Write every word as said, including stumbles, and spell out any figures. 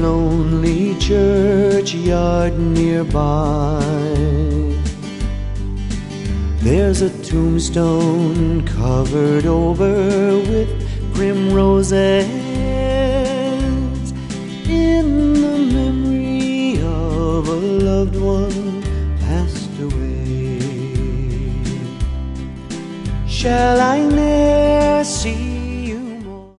lonely churchyard nearby. There's a tombstone covered over with primroses in the memory of a loved one passed away. Shall I ne'er see